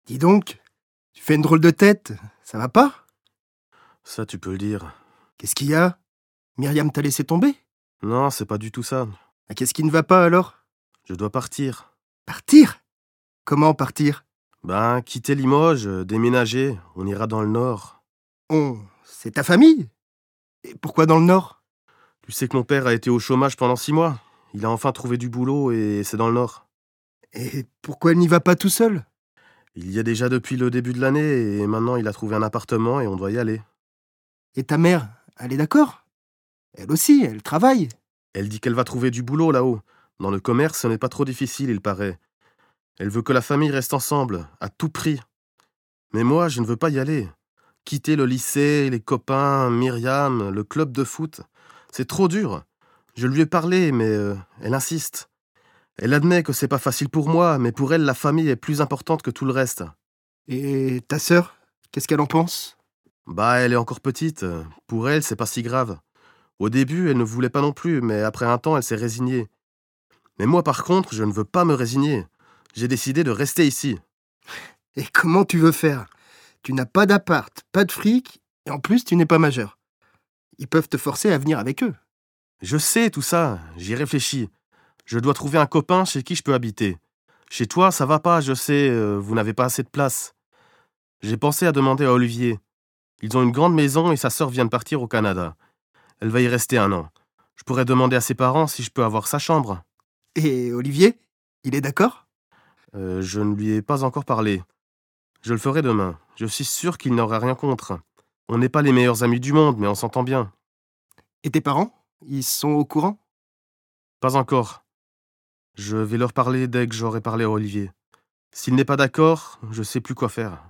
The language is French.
Dis donc, tu fais une drôle de tête, ça va pas? Ça, tu peux le dire. Qu'est-ce qu'il y a? Myriam t'a laissé tomber? Non, c'est pas du tout ça. Ah, qu'est-ce qui ne va pas alors? Je dois partir. Partir? Comment partir? Quitter Limoges, déménager, on ira dans le nord. C'est ta famille? Et pourquoi dans le nord? Tu sais que mon père a été au chômage pendant 6 mois. Il a enfin trouvé du boulot et c'est dans le nord. Et pourquoi elle n'y va pas tout seul? Il y est déjà depuis le début de l'année et maintenant il a trouvé un appartement et on doit y aller. Et ta mère, elle est d'accord? Elle aussi, elle travaille. Elle dit qu'elle va trouver du boulot là-haut. Dans le commerce, ce n'est pas trop difficile, il paraît. Elle veut que la famille reste ensemble, à tout prix. Mais moi, je ne veux pas y aller. Quitter le lycée, les copains, Myriam, le club de foot, c'est trop dur. Je lui ai parlé, mais elle insiste. Elle admet que c'est pas facile pour moi, mais pour elle, la famille est plus importante que tout le reste. Et ta sœur, qu'est-ce qu'elle en pense? Elle est encore petite. Pour elle, c'est pas si grave. Au début, elle ne voulait pas non plus, mais après un temps, elle s'est résignée. Mais moi, par contre, je ne veux pas me résigner. J'ai décidé de rester ici. Et comment tu veux faire? Tu n'as pas d'appart, pas de fric, et en plus tu n'es pas majeur. Ils peuvent te forcer à venir avec eux. Je sais tout ça, j'y réfléchis. Je dois trouver un copain chez qui je peux habiter. Chez toi, ça va pas, je sais, vous n'avez pas assez de place. J'ai pensé à demander à Olivier. Ils ont une grande maison et sa sœur vient de partir au Canada. Elle va y rester 1 an. Je pourrais demander à ses parents si je peux avoir sa chambre. Et Olivier, il est d'accord? Je ne lui ai pas encore parlé. Je le ferai demain. Je suis sûr qu'il n'aura rien contre. On n'est pas les meilleurs amis du monde, mais on s'entend bien. Et tes parents? Ils sont au courant? Pas encore. Je vais leur parler dès que j'aurai parlé à Olivier. S'il n'est pas d'accord, je sais plus quoi faire.